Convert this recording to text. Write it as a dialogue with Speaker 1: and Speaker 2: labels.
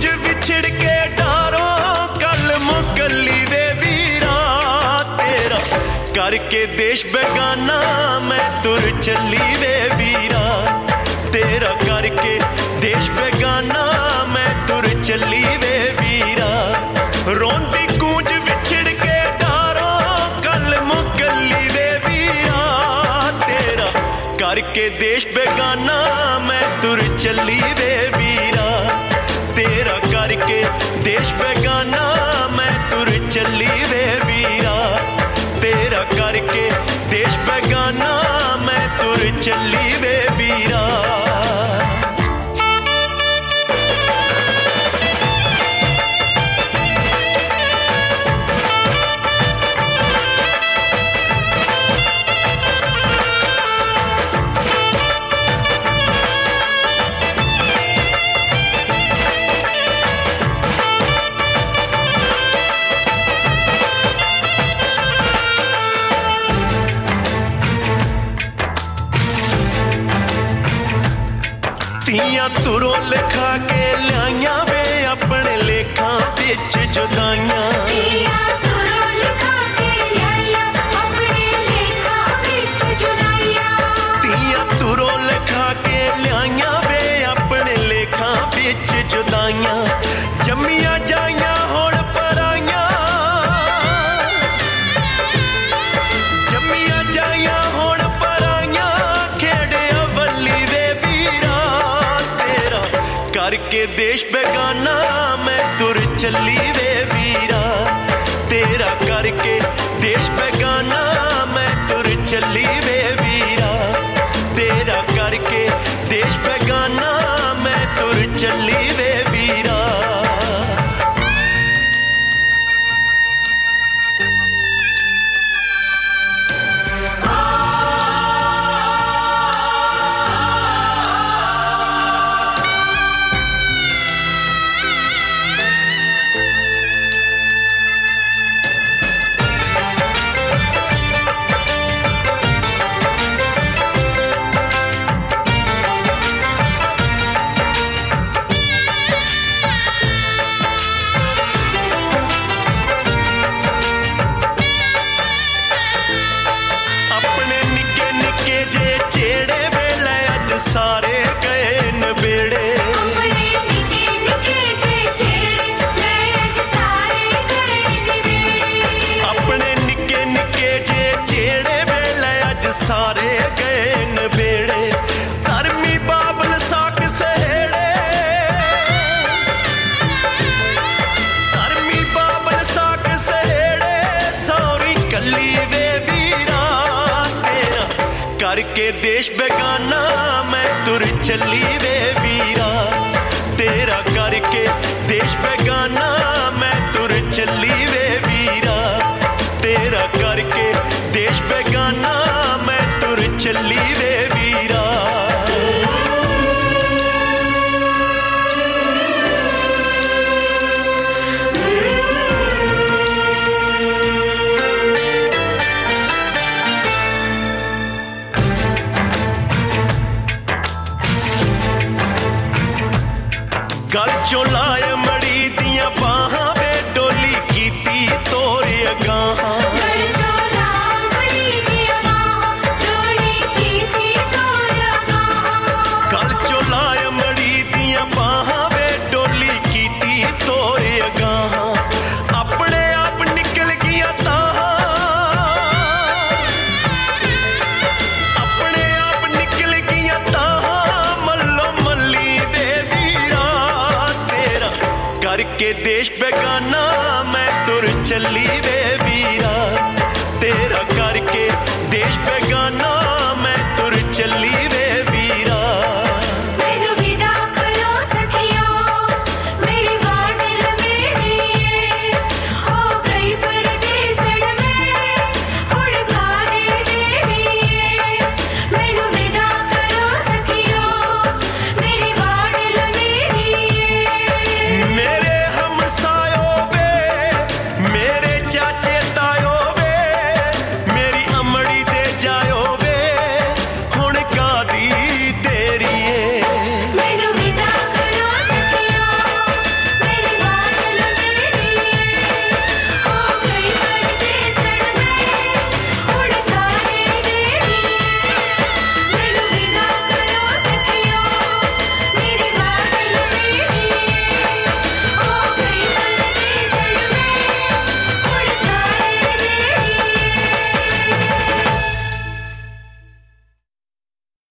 Speaker 1: कूंज विछड़ के डारो कल मुकली वे वीरा तेरा करके देश बेगाना मैं तुर चली वे वीरा तेरा करके देश बेगाना मैं तुर चली वे वीरा रोंदी कूंज विछड़ के डारो कल मुकली वे वीरा तेरा करके देश बेगाना मैं तुर चली वे वीरा तेरा करके देश बेगाना मैं तुर चली वे वीरा तेरा करके देश बेगाना मैं तुर चली वे वीरा तियां तुरों लिखा के लियाइया वे अपने लेखा विच जुदाइयां तियां तुरों लिखा के लियाइया वे अपने लेखा विच जुदाइयां जम्मियां जाइयां हुण पराइयां जम्मियां जाइयां हुण पराइयां खेड़िया वल्ली वे करके देश बेगाना मैं तुर चली वे वीरा तेरा करके देश बेगाना मैं तुर चली वे वीरा तेरा करके देश बेगाना मैं तुर चली वे वीरा सारे गए नबेड़े अपने निके निके जे जेड़े वेले अज सारे गए नबेड़े धर्मी बाबल साक सहेड़े धर्मी बाबल साक सहेड़े सौरी कली वे वीरा तेरा करके देश बेगाना तुर चली वे वीरा तेरा करके देश बेगाना मैं तुर चली वे वीरा तेरा करके देश बेगाना मैं तुर चली वे वीरा गल चों लाए मड़ी दियां बाहां वे डोली कीती तोरे अगाहां गल चों लाए मड़ी दियां बाहां वे डोली कीती तोरे अगाहां अपने आप निकल गया ताहां अपने आप निकल गया ताहां मल्लो मल्ली वे करके देश बेगाना मैं तुर चली वे वीरा तेरा करके देश बेगाना मैं